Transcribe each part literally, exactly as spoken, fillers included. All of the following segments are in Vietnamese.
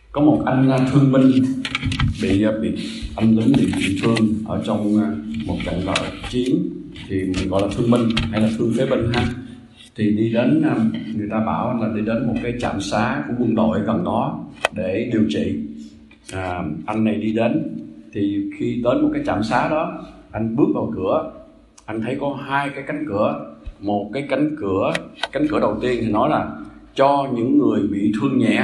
Có một anh thương binh bị bị anh lính bị bị thương ở trong một trận gọi chiến, thì mình gọi là thương binh hay là thương phế binh ha. Thì đi đến, người ta bảo là đi đến một cái trạm xá của quân đội gần đó để điều trị. À, anh này đi đến, thì khi đến một cái trạm xá đó, anh bước vào cửa, anh thấy có hai cái cánh cửa. Một cái cánh cửa, cánh cửa đầu tiên thì nói là cho những người bị thương nhẹ.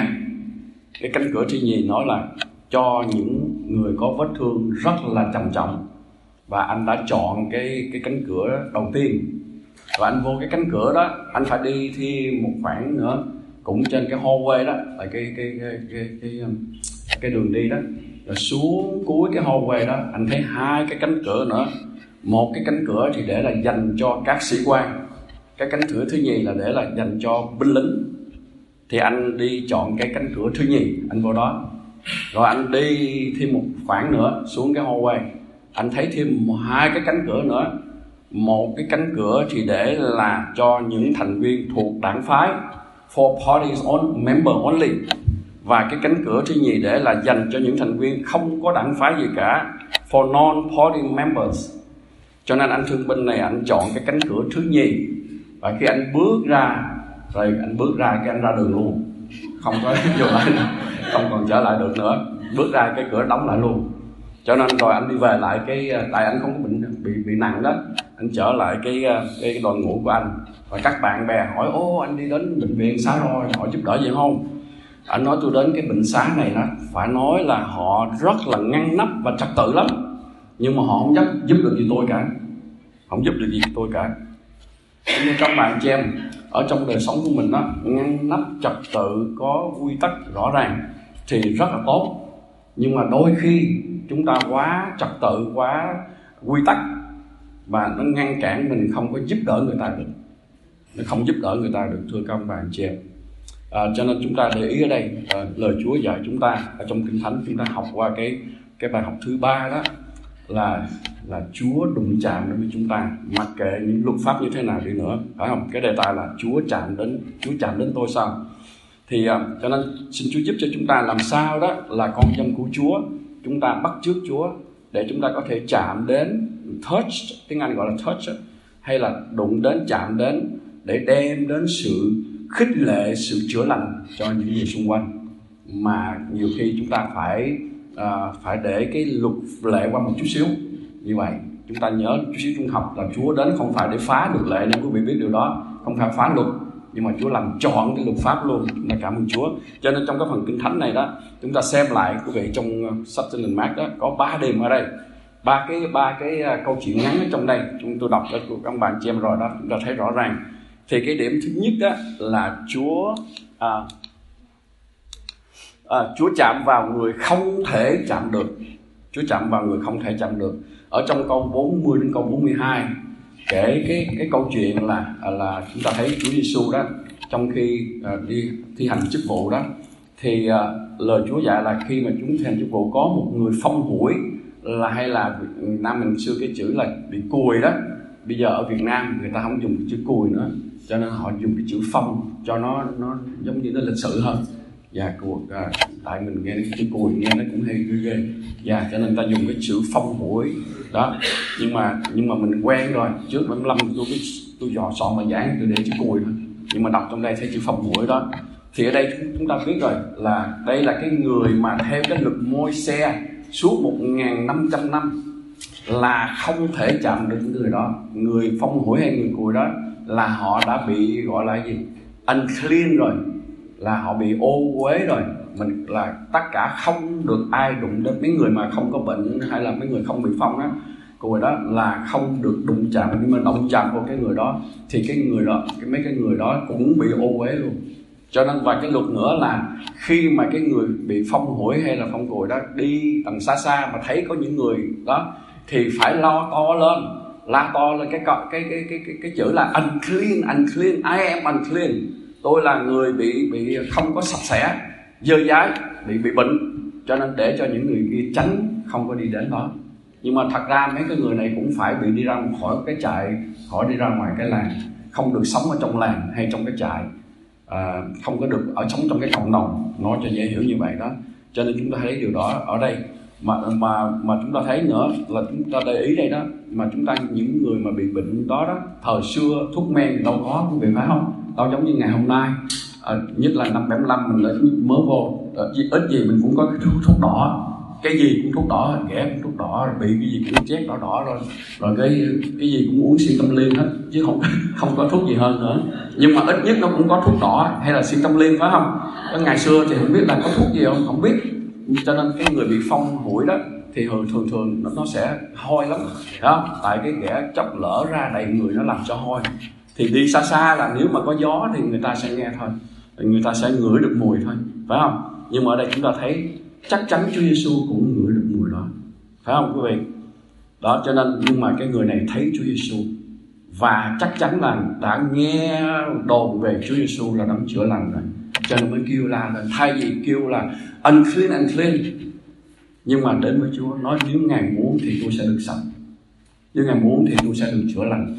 Cái cánh cửa thứ nhì nói là cho những người có vết thương rất là trầm trọng. Và anh đã chọn cái, cái cánh cửa đầu tiên. Và anh vô cái cánh cửa đó, anh phải đi thêm một khoảng nữa, cũng trên cái hallway đó, là cái cái cái cái cái, cái, cái đường đi đó. Rồi xuống cuối cái hallway đó, anh thấy hai cái cánh cửa nữa. Một cái cánh cửa thì để là dành cho các sĩ quan, cái cánh cửa thứ nhì là để là dành cho binh lính. Thì anh đi chọn cái cánh cửa thứ nhì, anh vô đó. Rồi anh đi thêm một khoảng nữa xuống cái hallway, anh thấy thêm một, hai cái cánh cửa nữa. Một cái cánh cửa thì để là cho những thành viên thuộc đảng phái, for parties on member only. Và cái cánh cửa thứ nhì để là dành cho những thành viên không có đảng phái gì cả, for non-party members. Cho nên anh thương binh này anh chọn cái cánh cửa thứ nhì. Và khi anh bước ra, rồi anh bước ra cái anh ra đường luôn, không có vô lại, không còn trở lại được nữa. Bước ra cái cửa đóng lại luôn. Cho nên rồi anh đi về lại cái, tại anh không có bị bị bị nặng đó, anh trở lại cái cái đoàn ngũ của anh. Và các bạn bè hỏi: ô, anh đi đến bệnh viện xá rồi, họ giúp đỡ gì không? Anh nói: tôi đến cái bệnh xá này đó, phải nói là họ rất là ngăn nắp và trật tự lắm, nhưng mà họ không giúp giúp được gì tôi cả, không giúp được gì tôi cả. Như các bạn chị em, ở trong đời sống của mình đó, ngăn nắp trật tự có quy tắc rõ ràng thì rất là tốt. Nhưng mà đôi khi chúng ta quá trật tự, quá quy tắc, và nó ngăn cản mình không có giúp đỡ người ta được, nó không giúp đỡ người ta được, thưa các bạn chị em. À, cho nên chúng ta để ý ở đây, à, lời Chúa dạy chúng ta ở trong Kinh Thánh, chúng ta học qua cái cái bài học thứ ba đó là là Chúa đụng chạm đến với chúng ta, mặc kệ những luật pháp như thế nào đi nữa, phải không? Cái đề tài là Chúa chạm đến, Chúa chạm đến tôi sao? Thì à, cho nên xin Chúa giúp cho chúng ta làm sao đó là con dân của Chúa, chúng ta bắt chước Chúa để chúng ta có thể chạm đến, touch, tiếng Anh gọi là touch, hay là đụng đến, chạm đến, để đem đến sự khích lệ, sự chữa lành cho những người xung quanh. Mà nhiều khi chúng ta phải à, phải để cái luật lệ qua một chút xíu. Như vậy chúng ta nhớ chút xíu trung học là Chúa đến không phải để phá luật lệ, nên quý vị biết điều đó, không phải phá luật, nhưng mà Chúa làm trọn cái luật pháp luôn. Chúng ta cảm ơn Chúa. Cho nên trong cái phần Kinh Thánh này đó, chúng ta xem lại quý vị trong sách Tin Lành Mát đó, có ba điểm ở đây, ba cái ba cái câu chuyện ngắn ở trong đây. Chúng tôi đọc cho các bạn chị em rồi đó, chúng ta thấy rõ ràng. Thì cái điểm thứ nhất đó là Chúa à, à, Chúa chạm vào người không thể chạm được. Chúa chạm vào người không thể chạm được. Ở trong câu bốn mươi đến câu bốn mươi hai kể cái cái câu chuyện là là chúng ta thấy Chúa Giêsu đó, trong khi à, đi thi hành chức vụ đó, thì à, lời Chúa dạy là khi mà chúng thi hành chức vụ có một người phong hủi, là hay là Việt Nam mình xưa cái chữ là bị cùi đó. Bây giờ ở Việt Nam người ta không dùng chữ cùi nữa, cho nên họ dùng cái chữ phong cho nó nó giống như nó lịch sự hơn. Dạ, cuộc à, tại mình nghe cái chữ cùi nghe nó cũng hay ghê ghê. Dạ, cho nên ta dùng cái chữ phong hủi đó. Nhưng mà nhưng mà mình quen rồi. Trước năm năm tôi biết tôi dò soạn mà giảng tôi để chữ cùi thôi. Nhưng mà đọc trong đây thấy chữ phong hủi đó. Thì ở đây chúng ta biết rồi là đây là cái người mà theo cái luật Môi-se suốt một nghìn năm trăm năm là không thể chạm được người đó. Người phong hủi hay người cùi đó là họ đã bị gọi là gì? Unclean rồi, là họ bị ô uế rồi. Mình là tất cả không được ai đụng đến. Mấy người mà không có bệnh hay là mấy người không bị phong á, cùi đó là không được đụng chạm. Nhưng mà đụng chạm vào cái người đó thì cái người đó, cái mấy cái người đó cũng bị ô uế luôn. Cho nên và cái luật nữa là khi mà cái người bị phong hủi hay là phong cùi đó đi tầng xa xa mà thấy có những người đó thì phải lo to lên, la to lên cái cái cái cái cái, cái chữ là unclean, unclean, I am unclean. Tôi là người bị bị không có sạch sẽ, dơ dái, bị bị bệnh. Cho nên để cho những người kia tránh không có đi đến đó. Nhưng mà thật ra mấy cái người này cũng phải bị đi ra khỏi cái trại, khỏi đi ra ngoài cái làng, không được sống ở trong làng hay trong cái trại. à, không có được ở sống trong cái cộng đồng, nói cho dễ hiểu như vậy đó. Cho nên chúng ta thấy điều đó ở đây. Mà mà mà chúng ta thấy nữa là chúng ta để ý đây đó, mà chúng ta những người mà bị bệnh đó đó, thời xưa thuốc men đâu có, quý vị phải không? Đâu giống như ngày hôm nay. À, nhất là năm bảy mươi lăm mình mới vô, à, ít gì mình cũng có cái thuốc, thuốc đỏ, cái gì cũng thuốc đỏ, ghẻ cũng thuốc đỏ, rồi bị cái gì cũng chét đỏ đỏ rồi, rồi cái cái gì cũng uống xuyên tâm liên hết, chứ không không có thuốc gì hơn nữa. Nhưng mà ít nhất nó cũng có thuốc đỏ hay là xuyên tâm liên, phải không? Cái ngày xưa thì không biết là có thuốc gì không, không biết. Cho nên cái người bị phong mũi đó thì thường thường thường nó, nó sẽ hôi lắm, đó, tại cái ghẻ chốc lỡ ra đầy người nó làm cho hôi. Thì đi xa xa là nếu mà có gió thì người ta sẽ nghe thôi, người ta sẽ ngửi được mùi thôi, phải không? Nhưng mà ở đây chúng ta thấy chắc chắn Chúa Giêsu cũng ngửi được mùi đó, phải không quý vị? Đó, cho nên nhưng mà cái người này thấy Chúa Giêsu và chắc chắn là đã nghe đồn về Chúa Giêsu là đấng chữa lành rồi, cho nên mới kêu la lên, thay vì kêu là unclean unclean, nhưng mà đến với Chúa nói nếu Ngài muốn thì tôi sẽ được sạch, nếu Ngài muốn thì tôi sẽ được chữa lành.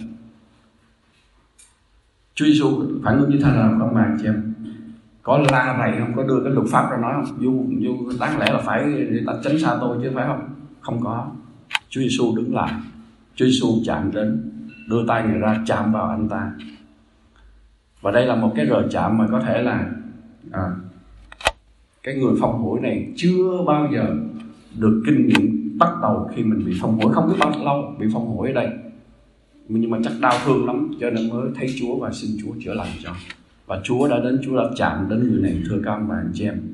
Chúa Giêsu phản ứng như thế nào các bạn chị em? Có la rầy không? Có đưa cái luật pháp ra nói không? Du, du đáng lẽ là phải tránh xa tôi chứ, phải không? Không có. Chúa Giêsu đứng lại, Chúa Giêsu chạm đến, đưa tay Ngài ra chạm vào anh ta. Và đây là một cái rờ chạm mà có thể là à, cái người phong mũi này chưa bao giờ được kinh nghiệm bắt đầu khi mình bị phong mũi, không biết bao lâu bị phong mũi ở đây, nhưng mà chắc đau thương lắm cho nên mới thấy Chúa và xin Chúa chữa lành cho. Và Chúa đã đến, Chúa đã chạm đến người này, thưa các ông bà anh chị em.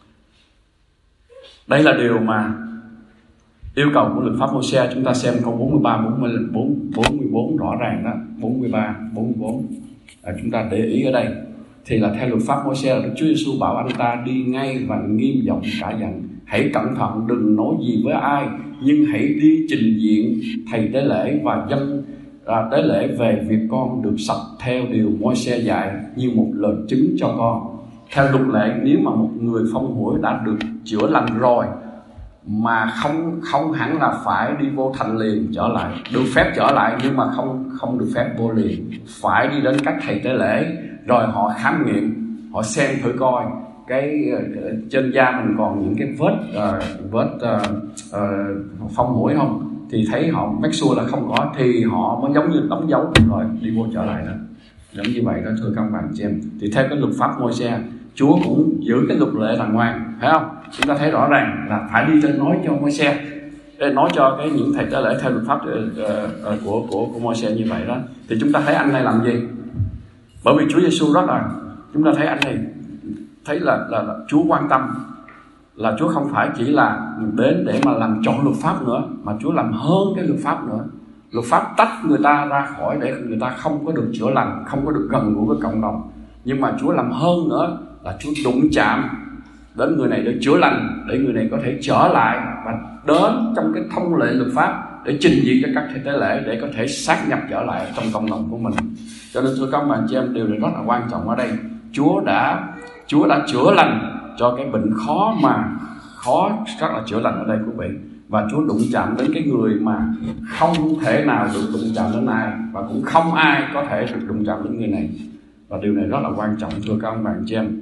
Đây là điều mà yêu cầu của luật pháp Mô-se. Chúng ta xem câu bốn mươi ba, bốn mươi bốn, bốn mươi bốn rõ ràng đó, bốn mươi ba, bốn mươi bốn. À, chúng ta để ý ở đây thì là theo luật pháp Mô-se, Chúa Giêsu bảo anh ta đi ngay và nghiêm giọng cả dặn: hãy cẩn thận, đừng nói gì với ai, nhưng hãy đi trình diện thầy tế lễ và dân à, tế lễ về việc con được sạch theo điều Môi-se dạy như một lời chứng cho con. Theo luật lệ, nếu mà một người phong mũi đã được chữa lành rồi mà không không hẳn là phải đi vô thành liền trở lại, được phép trở lại nhưng mà không không được phép vô liền, phải đi đến các thầy tế lễ rồi họ khám nghiệm, họ xem thử coi cái uh, trên da mình còn những cái vết uh, vết uh, uh, phong mũi không, thì thấy họ make sure là không có thì họ mới giống như đóng dấu rồi đi vô trở lại đó, giống như vậy đó thưa các bạn chị em. Thì theo cái luật pháp Môi-se, Chúa cũng giữ cái luật lệ đàng hoàng, phải không? Chúng ta thấy rõ ràng là phải đi trên nói cho Môi-se, nói cho cái những thầy tế lễ theo luật pháp uh, uh, của của của Môi-se như vậy đó. Thì chúng ta thấy anh này làm gì? Bởi vì Chúa Giêsu rất là, chúng ta thấy anh này thấy là, là, là Chúa quan tâm, là Chúa không phải chỉ là đến để mà làm trọn luật pháp nữa, mà Chúa làm hơn cái luật pháp nữa. Luật pháp tách người ta ra khỏi để người ta không có được chữa lành, không có được gần gũi với cộng đồng. Nhưng mà Chúa làm hơn nữa là Chúa đụng chạm đến người này để chữa lành, để người này có thể trở lại và đến trong cái thông lệ luật pháp để trình diện cho các thầy tế lễ để có thể sát nhập trở lại trong cộng đồng của mình. Cho nên thưa các bạn chị em, điều này rất là quan trọng ở đây. Chúa đã Chúa đã chữa lành cho cái bệnh khó mà khó rất là chữa lành ở đây quý vị, và Chúa đụng chạm đến cái người mà không thể nào được đụng chạm đến ai, và cũng không ai có thể được đụng chạm đến người này. Và điều này rất là quan trọng thưa các bạn chị em.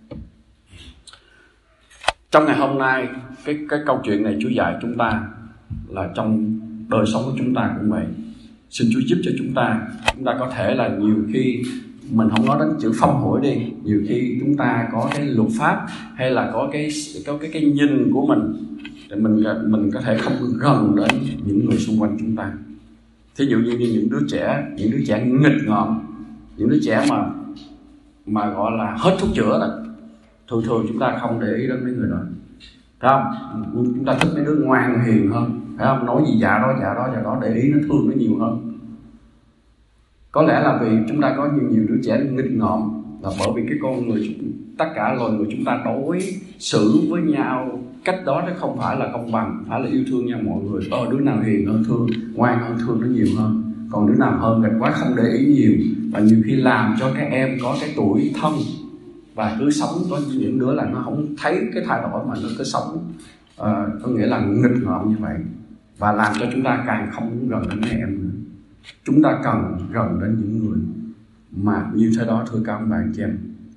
Trong ngày hôm nay, cái cái câu chuyện này Chúa dạy chúng ta là trong đời sống của chúng ta cũng vậy. Xin Chúa giúp cho chúng ta, chúng ta có thể là nhiều khi mình không nói đến chữ phong mũi đi, nhiều khi chúng ta có cái luật pháp hay là có cái có cái cái nhìn của mình để mình mình có thể không gần đến những người xung quanh chúng ta. Thí dụ như những đứa trẻ, những đứa trẻ nghịch ngợm, những đứa trẻ mà mà gọi là hết thuốc chữa đó, thường thường chúng ta không để ý đến mấy người đó, phải không? Chúng ta thích mấy đứa ngoan hiền hơn, phải không? Nói gì dạ đó dạ đó dạ đó, để ý nó thương nó nhiều hơn. Có lẽ là vì chúng ta có nhiều, nhiều đứa trẻ nghịch ngợm, là bởi vì cái con người, tất cả loài người chúng ta đối xử với nhau cách đó nó không phải là công bằng, phải là yêu thương nhau mọi người. Ờ đứa nào hiền hơn thương, ngoan hơn thương nó nhiều hơn, còn đứa nào hơn gạch quá không để ý nhiều, và nhiều khi làm cho các em có cái tuổi thân và cứ sống, có những đứa là nó không thấy cái thay đổi mà nó cứ sống uh, có nghĩa là nghịch ngợm như vậy, và làm cho chúng ta càng không muốn gần đến mấy em nữa. Chúng ta cần gần đến những người mà như thế đó thưa các bạn chị em.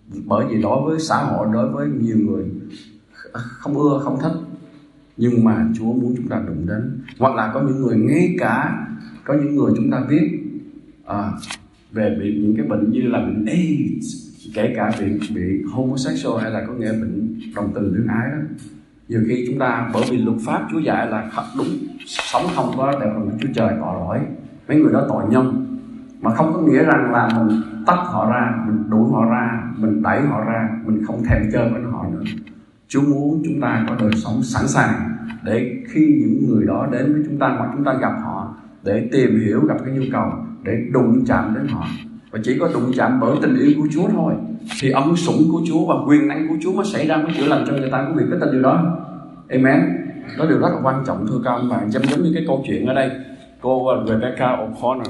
bởi vì đối với xã hội, đối với nhiều người không ưa, không thích, nhưng mà Chúa muốn chúng ta đụng đến. Hoặc là có những người, ngay cả có những người chúng ta biết à, về bị những cái bệnh như là bệnh AIDS, kể cả bị bị homosexual hay là có nghĩa bệnh đồng từ luyến ái đó. Nhiều khi chúng ta, bởi vì luật pháp Chúa dạy là đúng, sống không có đẹp bằng Chúa Trời, tội lỗi, mấy người đó tội nhân, mà không có nghĩa rằng là mình tách họ ra, mình đuổi họ ra, mình đẩy họ ra, mình không thèm chơi với họ nữa. Chúa muốn chúng ta có đời sống sẵn sàng để khi những người đó đến với chúng ta, hoặc chúng ta gặp họ, để tìm hiểu, gặp cái nhu cầu, để đụng chạm đến họ. Và chỉ có đụng chạm bởi tình yêu của Chúa thôi, thì ân sủng của Chúa và quyền năng của Chúa mới xảy ra, mới chữa lành cho người ta. Quý vị có tin điều đó? Amen. Đó điều rất là quan trọng, thưa các ông bạn. Giống giống như cái câu chuyện ở đây, cô Rebecca O'Connor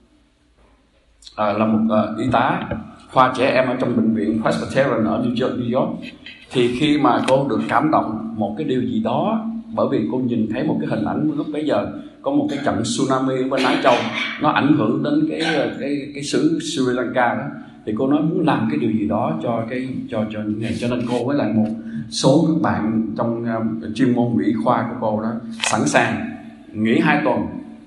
à, là một uh, y tá khoa trẻ em ở trong bệnh viện Presbyterian ở New York, New York. Thì khi mà cô được cảm động một cái điều gì đó, bởi vì cô nhìn thấy một cái hình ảnh lúc bấy giờ có một cái trận tsunami ở bên Á Châu, nó ảnh hưởng đến cái cái cái xứ Sri Lanka đó, thì cô nói muốn làm cái điều gì đó cho cái cho cho những ngày, cho nên cô với lại một số các bạn trong uh, chuyên môn y khoa của cô đó sẵn sàng nghỉ hai tuần,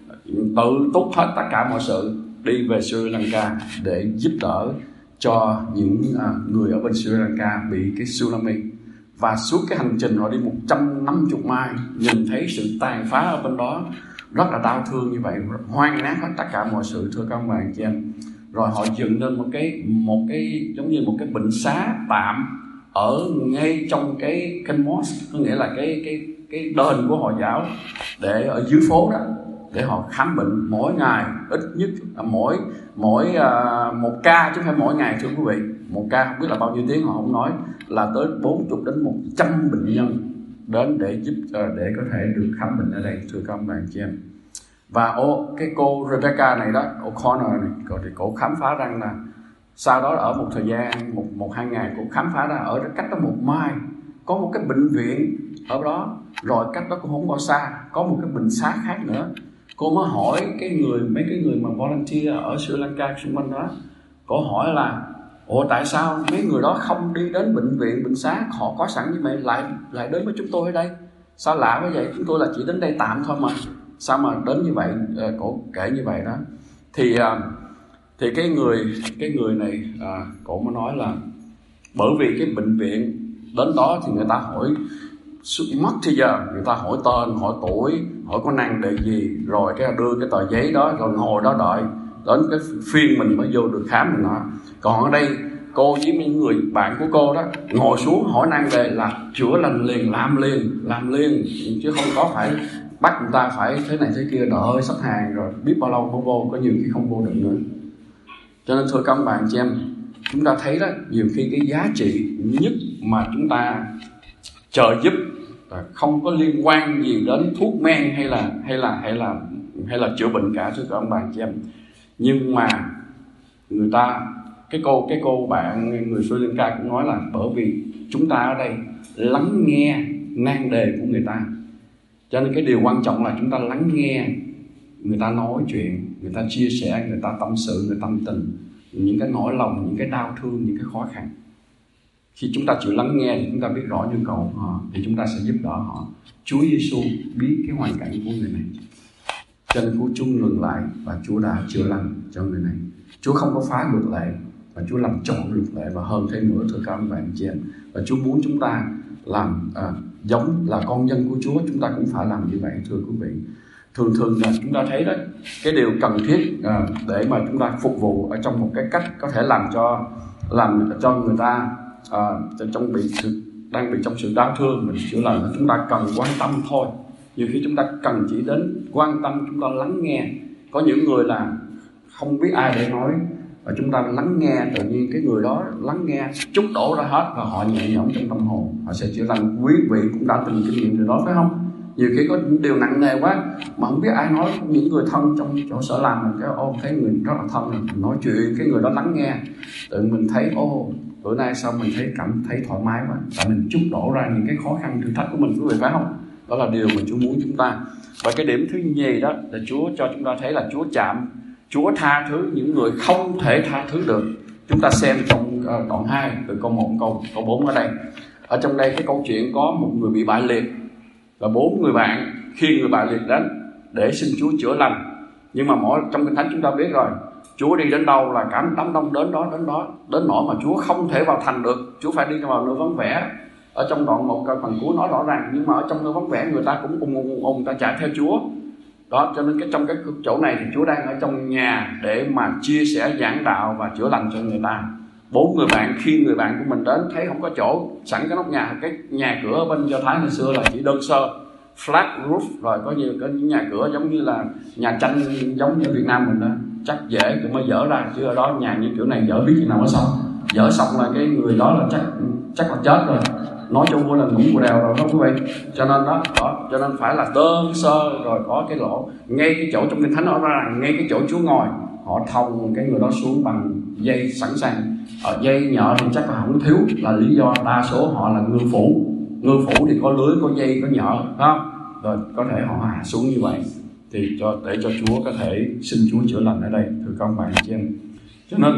tự túc hết tất cả mọi sự, đi về Sri Lanka để giúp đỡ cho những uh, người ở bên Sri Lanka bị cái tsunami. Và suốt cái hành trình họ đi một trăm năm mươi mai, nhìn thấy sự tàn phá ở bên đó, rất là đau thương như vậy, hoang nát hết tất cả mọi sự, thưa các ông bà chị em. Rồi họ dựng lên một cái một cái giống như một cái bệnh xá tạm ở ngay trong cái cái mosque, có nghĩa là cái cái cái đền của Hồi giáo, để ở dưới phố đó, để họ khám bệnh mỗi ngày, ít nhất mỗi mỗi uh, một ca, chứ không phải mỗi ngày, thưa quý vị. Một ca không biết là bao nhiêu tiếng, họ không nói, là tới bốn mươi đến một trăm bệnh nhân đến để giúp uh, để có thể được khám bệnh ở đây, thưa các ông bà chị em. Và ô, cái cô Rebecca này đó, O'Connor này, thì cô khám phá rằng là sau đó ở một thời gian một một hai ngày, cô khám phá ra ở cách đó một mai có một cái bệnh viện ở đó, rồi cách đó cũng không có xa có một cái bệnh xá khác nữa. Cô mới hỏi cái người mấy cái người mà volunteer ở Sri Lanka xung quanh đó, cô hỏi là ủa tại sao mấy người đó không đi đến bệnh viện, bệnh xá họ có sẵn như vậy, lại lại đến với chúng tôi ở đây? Sao lạ quá vậy? Chúng tôi là chỉ đến đây tạm thôi mà, sao mà đến như vậy? Cổ kể như vậy đó. Thì thì cái người cái người này à, cổ mới nói là bởi vì cái bệnh viện đến đó thì người ta hỏi mất thì giờ, người ta hỏi tên, hỏi tuổi, hỏi có năng đề gì, rồi cái đưa cái tờ giấy đó, rồi ngồi đó đợi đến cái phiên mình mới vô được khám mình nọ. Còn ở đây cô với những người bạn của cô đó ngồi xuống hỏi năng đề là chữa lành liền, làm liền, làm liền, chứ không có phải bắt người ta phải thế này thế kia, đợi sắp hàng rồi biết bao lâu mới vô, có nhiều khi không vô được nữa. Cho nên thưa các bạn chị em, chúng ta thấy đó, nhiều khi cái giá trị nhất mà chúng ta trợ giúp không có liên quan gì đến thuốc men hay là hay là hay là hay là chữa bệnh cả, thưa các ông bạn chị em. Nhưng mà người ta cái cô cái cô bạn người Sri Lanka cũng nói là bởi vì chúng ta ở đây lắng nghe nan đề của người ta, cho nên cái điều quan trọng là chúng ta lắng nghe người ta nói chuyện, người ta chia sẻ, người ta tâm sự, người ta tâm tình, những cái nỗi lòng, những cái đau thương, những cái khó khăn. Khi chúng ta chịu lắng nghe thì chúng ta biết rõ nhu cầu của họ, thì chúng ta sẽ giúp đỡ họ. Chúa Giêsu biết cái hoàn cảnh của người này, cho nên Chúa ngừng lại và Chúa đã chữa lành cho người này. Chúa không có phá luật lệ, và Chúa làm trọn luật lệ, và hơn thế nữa, thưa các ông bạn chị em. Và Chúa muốn chúng ta làm à, giống là con dân của Chúa, chúng ta cũng phải làm như vậy, thưa quý vị. Thường thường là chúng ta thấy đó, cái điều cần thiết à, để mà chúng ta phục vụ ở trong một cái cách có thể làm cho làm cho người ta à, trong bị sự đang bị trong sự đau thương mình chữa lành, chúng ta cần quan tâm thôi. Nhiều khi chúng ta cần chỉ đến quan tâm, chúng ta lắng nghe. Có những người là không biết ai để nói, và chúng ta lắng nghe, tự nhiên cái người đó lắng nghe chút đổ ra hết, và họ nhẹ nhõm trong tâm hồn, họ sẽ chữa lành. Quý vị cũng đã từng kinh nghiệm điều đó phải không? Nhiều khi có những điều nặng nề quá mà không biết ai nói, những người thân trong chỗ sở làm mình cái ô thấy người rất là thân rồi, mình nói chuyện, cái người đó lắng nghe, tự mình thấy ô bữa nay sao mình thấy cảm thấy thoải mái quá, tại mình chút đổ ra những cái khó khăn thử thách của mình, quý vị phải không? Đó là điều mà Chúa muốn chúng ta. Và cái điểm thứ nhì đó là Chúa cho chúng ta thấy là Chúa chạm, Chúa tha thứ những người không thể tha thứ được. Chúng ta xem trong uh, đoạn hai từ câu một câu câu bốn ở đây. Ở trong đây cái câu chuyện có một người bị bại liệt và bốn người bạn khi người bại liệt đến để xin Chúa chữa lành. Nhưng mà mỗi trong Kinh Thánh chúng ta biết rồi, Chúa đi đến đâu là cả đám đông đến đó đến đó đến nỗi mà Chúa không thể vào thành được, Chúa phải đi vào nơi vắng vẻ. Ở trong đoạn một phần cuối nói rõ ràng, nhưng mà ở trong nơi vắng vẻ người ta cũng ùng ùng ùng ùng ta chạy theo Chúa. Đó, cho nên cái trong cái chỗ này thì Chúa đang ở trong nhà để mà chia sẻ giảng đạo và chữa lành cho người ta. Bốn người bạn khi người bạn của mình đến thấy không có chỗ, sẵn cái nóc nhà, cái nhà cửa ở bên Do Thái ngày xưa là chỉ đơn sơ, flat roof, rồi có nhiều cái nhà cửa giống như là nhà tranh giống như Việt Nam mình đó, chắc dễ thì mới dỡ ra, chứ ở đó nhà như kiểu này dỡ biết khi nào mới xong. Dỡ xong là cái người đó là chắc chắc là chết rồi, nói chung là ngủ bù đèo rồi đó quý vị. Cho nên đó, đó cho nên phải là đơn sơ, rồi có cái lỗ ngay cái chỗ trong Kinh Thánh nói ra, ngay cái chỗ Chúa ngồi, họ thòng cái người đó xuống bằng dây sẵn sàng. Ở dây nhợ thì chắc là không thiếu, là lý do đa số họ là ngư phủ. Ngư phủ thì có lưới, có dây, có nhợ, không? Rồi có thể họ hạ xuống như vậy thì cho để cho Chúa có thể xin Chúa chữa lành ở đây, thưa các bạn chị em. Cho nên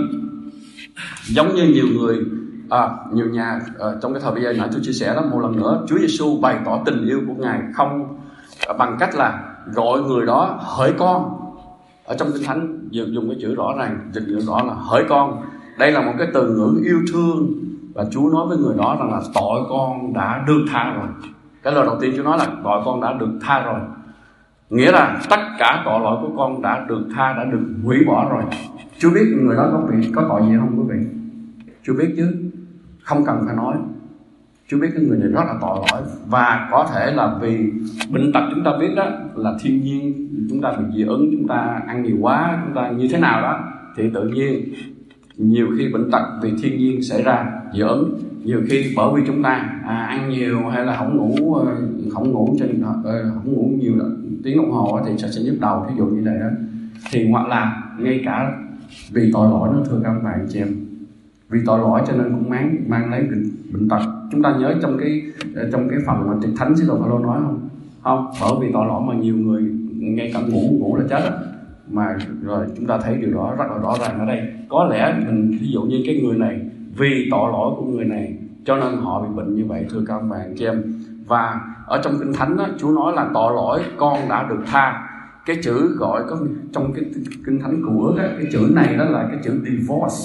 giống như nhiều người à, nhiều nhà à, trong cái thời bây giờ nãy tôi chia sẻ đó, một lần nữa Chúa Giêsu bày tỏ tình yêu của Ngài không à, bằng cách là gọi người đó hỡi con. Ở trong Kinh Thánh dùng cái chữ rõ ràng, dịch rõ là hỡi con. Đây là một cái từ ngữ yêu thương, và Chúa nói với người đó rằng là tội con đã được tha rồi. Cái lời đầu tiên Chúa nói là tội con đã được tha rồi, nghĩa là tất cả tội lỗi của con đã được tha, đã được hủy bỏ rồi. Chúa biết người đó có bị có tội gì không quý vị? Chúa biết chứ, không cần phải nói. Chúa biết cái người này rất là tội lỗi, và có thể là vì bệnh tật chúng ta biết đó là thiên nhiên, chúng ta bị dị ứng, chúng ta ăn nhiều quá, chúng ta như thế nào đó thì tự nhiên nhiều khi bệnh tật vì thiên nhiên xảy ra dị ứng, nhiều khi bởi vì chúng ta à, ăn nhiều hay là không ngủ không ngủ trên không ngủ nhiều tiếng đồng hồ thì sẽ, sẽ nhức đầu, ví dụ như vậy đó. Thì hoặc là ngay cả vì tội lỗi nó, thưa các bạn chị em, vì tội lỗi cho nên cũng mang mang lấy bệnh, bệnh tật. Chúng ta nhớ trong cái trong cái phần mà Trịch Thánh Sứ Đồ Phaolô nói không? Không, bởi vì tội lỗi mà nhiều người ngay cả ngủ ngủ là chết đó. Mà rồi chúng ta thấy điều đó rất là rõ ràng ở đây. Có lẽ mình ví dụ như cái người này vì tội lỗi của người này cho nên họ bị bệnh như vậy, thưa các bạn chị em. Và ở trong Kinh Thánh đó, Chúa nói là tội lỗi con đã được tha. Cái chữ gọi có trong cái Kinh Thánh Cựu Ước á, cái chữ này đó là cái chữ divorce,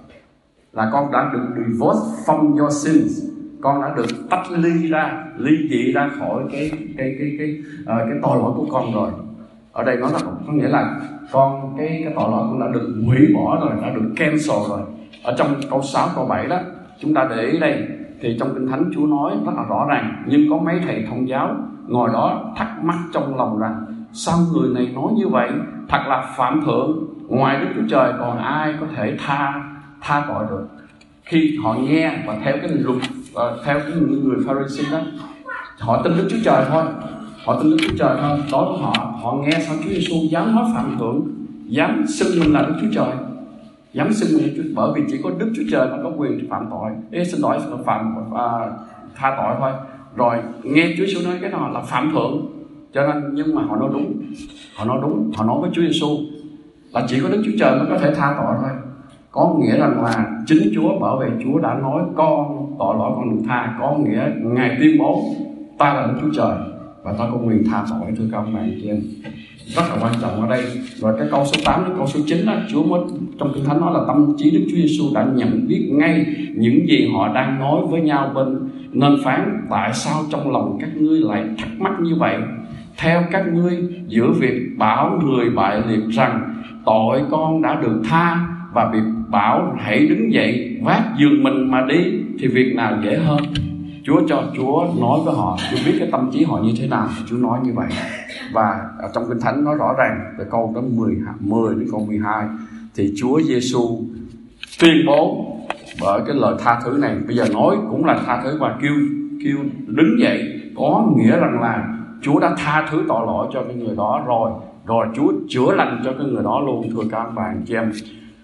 là con đã được divorce from your sins, con đã được tách ly ra, ly dị ra khỏi cái cái cái cái uh, cái tội lỗi của con rồi. Ở đây nó là có nghĩa là con cái cái tội lỗi cũng đã được hủy bỏ rồi, đã được cancel rồi. Ở trong câu sáu câu bảy đó, chúng ta để ý đây thì trong Kinh Thánh Chúa nói rất là rõ ràng, nhưng có mấy thầy thông giáo ngồi đó thắc mắc trong lòng rằng sao người này nói như vậy, thật là phạm thượng, ngoài Đức Chúa Trời còn ai có thể tha tha tội được. Khi họ nghe và theo cái luật uh, theo cái người Pharisee đó, họ tin Đức Chúa Trời thôi, họ tin Đức Chúa Trời thôi. Đối với họ, họ nghe sao Chúa Giêsu dám nói phạm thượng, dám xưng mình là Đức Chúa Trời, dám xưng mình là Chúa, bởi vì chỉ có Đức Chúa Trời mới có quyền phạm tội. Ê, xin lỗi, phạm uh, tha tội thôi. Rồi nghe Chúa Giêsu nói cái nào là phạm thượng, cho nên nhưng mà họ nói đúng, họ nói đúng, họ nói với Chúa Giêsu là chỉ có Đức Chúa Trời mới có thể tha tội thôi. Có nghĩa rằng là chính Chúa, bảo vệ Chúa đã nói con tội lỗi con được tha, có nghĩa Ngài tuyên bố ta là Đức Chúa Trời và ta có quyền tha tội, thưa các bạn chị em. Rất là quan trọng ở đây. Rồi cái câu số tám đến câu số chín đó, Chúa mới trong Kinh Thánh nói là tâm trí Đức Chúa Giêsu đã nhận biết ngay những gì họ đang nói với nhau bên, nên phán tại sao trong lòng các ngươi lại thắc mắc như vậy. Theo các ngươi giữa việc bảo người bại liệt rằng tội con đã được tha và việc bảo hãy đứng dậy vác giường mình mà đi thì việc nào dễ hơn? Chúa cho Chúa nói với họ, Chúa biết cái tâm trí họ như thế nào, Chúa nói như vậy. Và trong Kinh Thánh nói rõ ràng từ câu đó mười, mười đến câu mười hai thì Chúa Giêsu tuyên bố bởi cái lời tha thứ này. Bây giờ nói cũng là tha thứ và kêu kêu đứng dậy, có nghĩa rằng là Chúa đã tha thứ tội lỗi cho cái người đó rồi, rồi Chúa chữa lành cho cái người đó luôn, thưa các bạn chị em.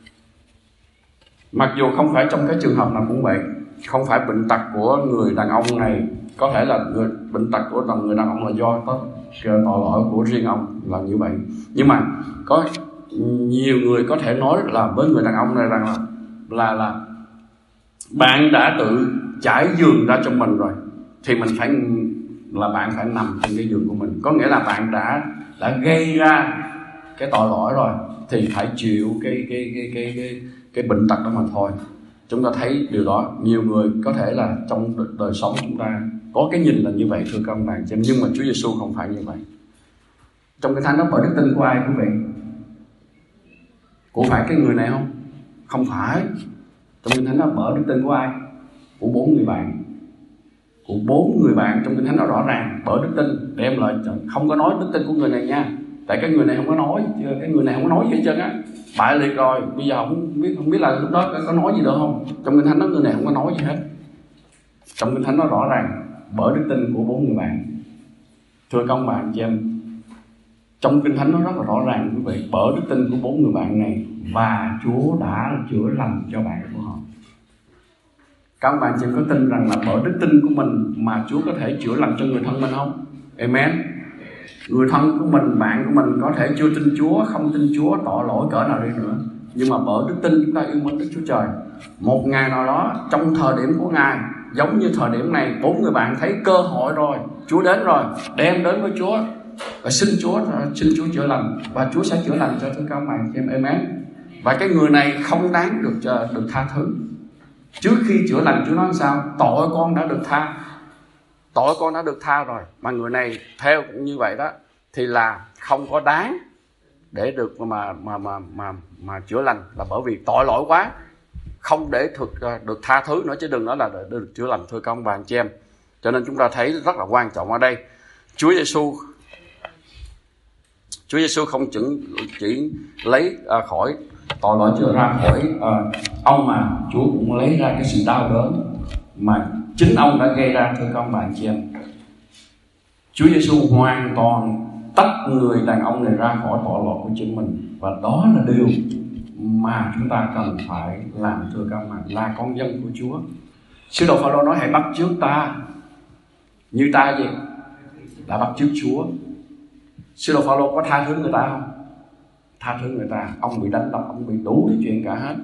Mặc dù không phải trong cái trường hợp nào cũng vậy, không phải bệnh tật của người đàn ông này, có thể là người, bệnh tật của người đàn ông là do tội lỗi của riêng ông là như vậy. Nhưng mà có nhiều người có thể nói là với người đàn ông này rằng là là, là bạn đã tự trải giường ra cho mình rồi, thì mình phải là bạn phải nằm trên cái giường của mình. Có nghĩa là bạn đã đã gây ra cái tội lỗi rồi, thì phải chịu cái cái cái cái cái cái bệnh tật đó mà thôi. Chúng ta thấy điều đó, nhiều người có thể là trong đời sống chúng ta có cái nhìn là như vậy, thưa các bạn chị em, nhưng mà Chúa Giêsu không phải như vậy. Trong cái thánh đó bởi đức tin của ai quý vị? Của phải cái người này không? Không phải. Trong kinh thánh đó bởi đức tin của ai? Của bốn người bạn. Của bốn người bạn trong kinh thánh đó rõ ràng bởi đức tin. Để em lại không có nói đức tin của người này nha, tại cái người này không có nói, cái người này không có nói gì hết trơn á, bại liệt rồi. Bây giờ không biết không biết là lúc đó có nói gì được không? Trong kinh thánh đó người này không có nói gì hết. Trong kinh thánh đó rõ ràng bởi đức tin của bốn người bạn. Thưa các bạn chị em, trong kinh thánh nó rất là rõ ràng quý vị, bởi đức tin của bốn người bạn này và Chúa đã chữa lành cho bạn của họ. Các bạn chị em có tin rằng là bởi đức tin của mình mà Chúa có thể chữa lành cho người thân mình không? Amen. Người thân của mình, bạn của mình có thể chưa tin Chúa, không tin Chúa, tội lỗi cỡ nào đi nữa, nhưng mà bởi đức tin chúng ta yêu mến Đức Chúa Trời. Một ngày nào đó trong thời điểm của Ngài, giống như thời điểm này, bốn người bạn thấy cơ hội rồi, Chúa đến rồi, đem đến với Chúa và xin Chúa xin Chúa chữa lành, và Chúa sẽ chữa lành cho thưa các bạn chị em. Amen. Và cái người này không đáng được được tha thứ. Trước khi chữa lành Chúa nói sao? Tội con đã được tha, tội con đã được tha rồi. Mà người này theo cũng như vậy đó, thì là không có đáng để được mà mà mà mà mà chữa lành, là bởi vì tội lỗi quá, không để thực được tha thứ nữa, chứ đừng nói là để được chữa lành, thưa các ông bà anh chị em. Cho nên chúng ta thấy rất là quan trọng ở đây, Chúa Giêsu Chúa Giêsu không chỉ, chỉ lấy à, khỏi tội lỗi chưa ra khỏi à, ông, mà Chúa cũng lấy ra cái sự đau đớn mà chính ông đã gây ra, thưa các ông bà anh chị em. Chúa Giêsu hoàn toàn tách người đàn ông này ra khỏi tội lỗi của chính mình, và đó là điều mà chúng ta cần phải làm, thưa các bạn, là con dân của Chúa. Sứ đồ Phao-lô nói hãy bắt chước ta như ta gì? Đã bắt chước Chúa. Sứ đồ Phao-lô có tha thứ người ta không? Tha thứ người ta. Ông bị đánh đập, ông bị đủ cái chuyện cả hết.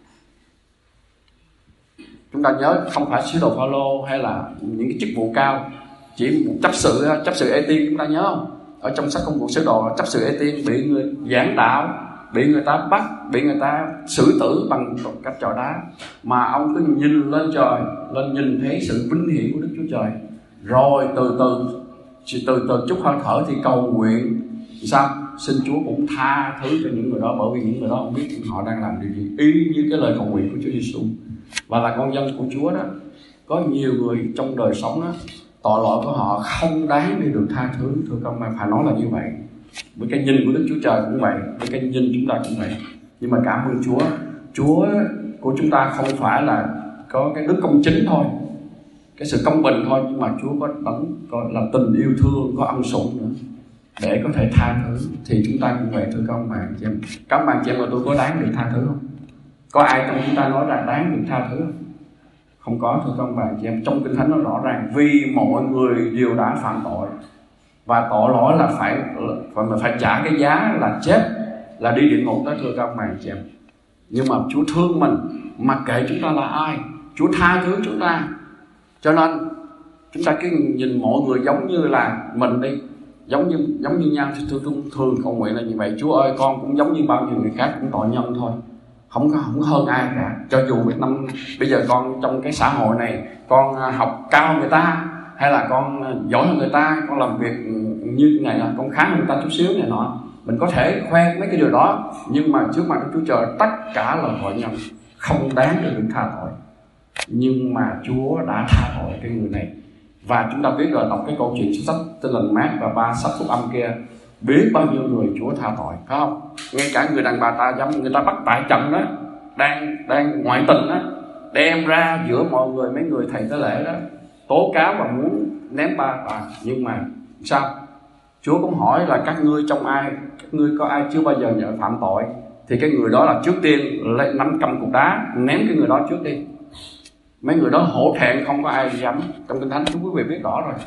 Chúng ta nhớ không phải sứ đồ Phao-lô hay là những cái chức vụ cao, chỉ một chấp sự chấp sự Ê-tiên, chúng ta nhớ không? Ở trong sách Công vụ Sứ Đồ, chấp sự Ê-tiên bị người giảng đạo, bị người ta bắt, bị người ta xử tử bằng cách chọi đá, mà ông cứ nhìn lên trời, lên nhìn thấy sự vinh hiển của Đức Chúa Trời, rồi từ từ từ từ chút hơi thở thì cầu nguyện sao? Xin Chúa cũng tha thứ cho những người đó, bởi vì những người đó không biết họ đang làm điều gì, y như cái lời cầu nguyện của Chúa Giêsu. Và là con dân của Chúa đó, có nhiều người trong đời sống đó, tội lỗi của họ không đáng để được tha thứ, thưa các bạn, phải nói là như vậy. Với cái nhìn của Đức Chúa Trời cũng vậy, với cái nhìn chúng ta cũng vậy. Nhưng mà cảm ơn Chúa, Chúa của chúng ta không phải là có cái đức công chính thôi, cái sự công bình thôi, nhưng mà Chúa có tấm có là tình yêu thương, có ân sủng nữa để có thể tha thứ. Thì chúng ta cũng vậy, thưa các bạn chị em. Các bạn chị em và tôi có đáng được tha thứ không? Có ai trong chúng ta nói là đáng được tha thứ không? Không có, thưa các bạn chị em. Trong Kinh Thánh nó rõ ràng, vì mọi người đều đã phạm tội, và tội lỗi là phải phải phải trả cái giá là chết, là đi địa ngục đó, thưa các bạn chị em. Nhưng mà Chúa thương mình, mặc kệ chúng ta là ai, Chúa tha thứ chúng ta. Cho nên chúng ta cứ nhìn mọi người giống như là mình đi, giống như giống như nhau. Tôi thường, thường cầu nguyện là như vậy: Chúa ơi, con cũng giống như bao nhiêu người khác, cũng tội nhân thôi, không có không hơn ai cả. Cho dù Việt Nam bây giờ con trong cái xã hội này, con học cao người ta, hay là con giỏi hơn người ta, con làm việc như này là con khá hơn người ta chút xíu này nọ, mình có thể khoe mấy cái điều đó, nhưng mà trước mặt Đức Chúa Trời tất cả là tội nhân, không đáng để được tha tội. Nhưng mà Chúa đã tha tội cái người này. Và chúng ta biết rồi, đọc cái câu chuyện sách Tin Lành Mát và ba sách phúc âm kia, biết bao nhiêu người Chúa tha tội, phải không? Ngay cả người đàn bà ta dâm, người ta bắt tại trận đó, đang đang ngoại tình đó, đem ra giữa mọi người, mấy người thầy tế lễ đó tố cáo và muốn ném ba bà. Nhưng mà sao? Chúa cũng hỏi là các ngươi trong ai, các ngươi có ai chưa bao giờ nhận phạm tội, thì cái người đó là trước tiên lấy nắm cầm cục đá ném cái người đó trước đi. Mấy người đó hổ thẹn, không có ai dám. Trong Kinh Thánh chúng quý vị biết rõ rồi,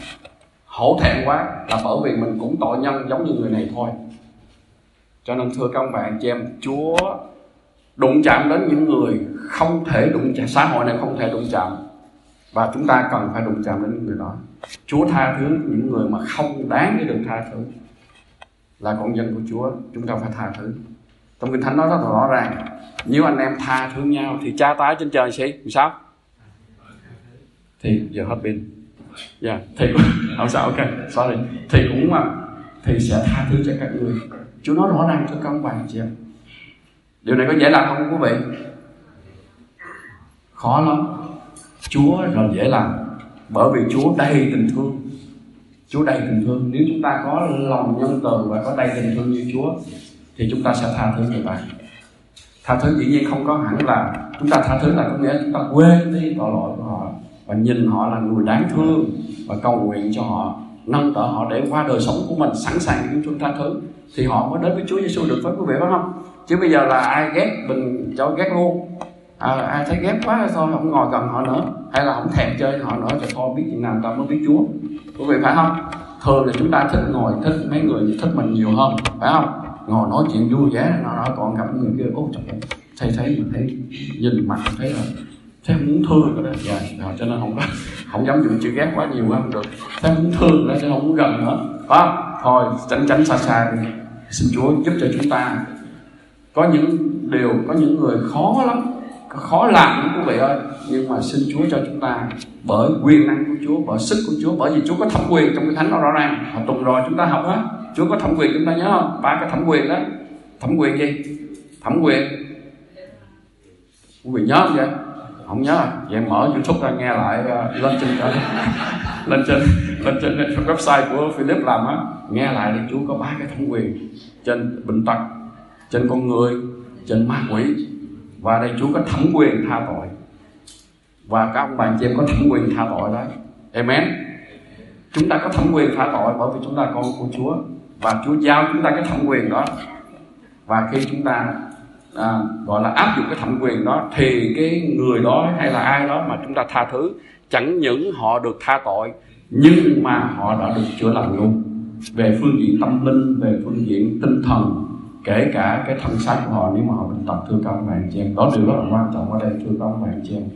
hổ thẹn quá là bởi vì mình cũng tội nhân giống như người này thôi. Cho nên thưa các bạn chị em, Chúa đụng chạm đến những người không thể đụng chạm, xã hội này không thể đụng chạm, và chúng ta cần phải đụng chạm đến những người đó. Chúa tha thứ những người mà không đáng để được tha thứ. Là con dân của Chúa, chúng ta phải tha thứ. Trong Kinh Thánh nói rất là rõ ràng, nếu anh em tha thứ nhau thì Cha ta trên trời sẽ làm sao? Thì giờ hết pin. Yeah, thì không sao, ok, sorry. Thì cũng mà thì sẽ tha thứ cho các người. Chúa nói rõ ràng cho các ông bà chị em. Điều này có dễ làm không quý vị? Khó lắm. Chúa rất dễ làm, bởi vì Chúa đầy tình thương. Chúa đầy tình thương. Nếu chúng ta có lòng nhân từ và có đầy tình thương như Chúa thì chúng ta sẽ tha thứ người ta. Tha thứ dĩ nhiên không có hẳn là chúng ta tha thứ là có nghĩa chúng ta quên đi tội lỗi của họ và nhìn họ là người đáng thương và cầu nguyện cho họ, nâng đỡ họ để qua đời sống của mình sẵn sàng để chúng tha thứ, thì họ mới đến với Chúa Giêsu được, phải quý vị phải không? Chứ bây giờ là ai ghét mình cho ghét luôn, à, ai thấy ghét quá thôi không ngồi gần họ nữa, hay là không thèm chơi họ nữa, thì thôi biết chuyện nào ta mới biết Chúa, quý vị phải không? Thường là chúng ta thích ngồi thích mấy người thích mình nhiều hơn, phải không? Ngồi nói chuyện vui vẻ, nó nói còn gặp người kia, ôi trời ơi, thấy thấy mà thấy nhìn mặt thấy là thấy muốn thương rồi đó, dạ, rồi, cho nên không có không dám dùng chữ ghét quá nhiều không được, thấy muốn thương rồi đó, chứ không muốn gần nữa, phải không? Thôi tránh tránh xa xa đi. Xin Chúa giúp cho chúng ta. Có những điều, có những người khó lắm, khó làm lắm quý vị ơi, nhưng mà xin Chúa cho chúng ta, bởi quyền năng của Chúa, bởi sức của Chúa, bởi vì Chúa có thẩm quyền trong cái Thánh nó rõ ràng. Hồi tuần rồi chúng ta học á, Chúa có thẩm quyền, chúng ta nhớ không? Ba cái thẩm quyền đó. Thẩm quyền gì? Thẩm quyền, quý vị nhớ không vậy? Không nhớ à? Vậy mở YouTube ra nghe lại, uh, lên trên lên trên lên trên website của Philip làm á, nghe lại để Chúa có ba cái thẩm quyền trên bệnh tật, trên con người, trên ma quỷ, và đây Chúa có thẩm quyền tha tội, và các ông bà chị em có thẩm quyền tha tội đó. Amen. Chúng ta có thẩm quyền tha tội bởi vì chúng ta con của Chúa, và Chúa giao chúng ta cái thẩm quyền đó. Và khi chúng ta à, gọi là áp dụng cái thẩm quyền đó, thì cái người đó hay là ai đó mà chúng ta tha thứ, chẳng những họ được tha tội, nhưng mà họ đã được chữa lành luôn, về phương diện tâm linh, về phương diện tinh thần, kể cả cái thân xác của họ nếu mà họ bệnh tật, thưa các ông bà chị em. Đó điều rất là quan trọng ở đây, thưa các ông bà chị em.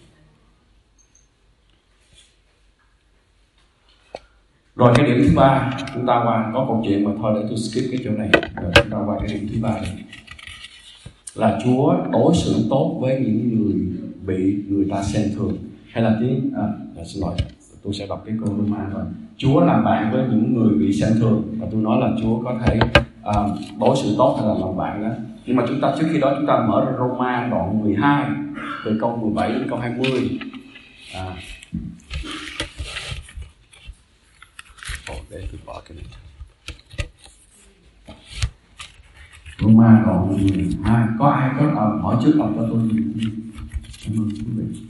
Rồi cái điểm thứ ba, chúng ta qua có câu chuyện mà thôi để tôi skip cái chỗ này, rồi chúng ta qua cái điểm thứ ba này. Là Chúa đối xử tốt với những người bị người ta xem thường, hay là tiếng à, xin lỗi, tôi sẽ đọc cái câu Roma rồi. Chúa làm bạn với những người bị xem thường, và tôi nói là Chúa có thể à, đối xử tốt hay là làm bạn đó. Nhưng mà chúng ta trước khi đó chúng ta mở ra Roma đoạn mười hai từ câu mười bảy đến câu hai mươi. À. Ồ, để tôi bỏ cái này. Roma đoạn mười hai, có ai có à, hỏi trước đọc cho tôi? Cảm ơn quý vị.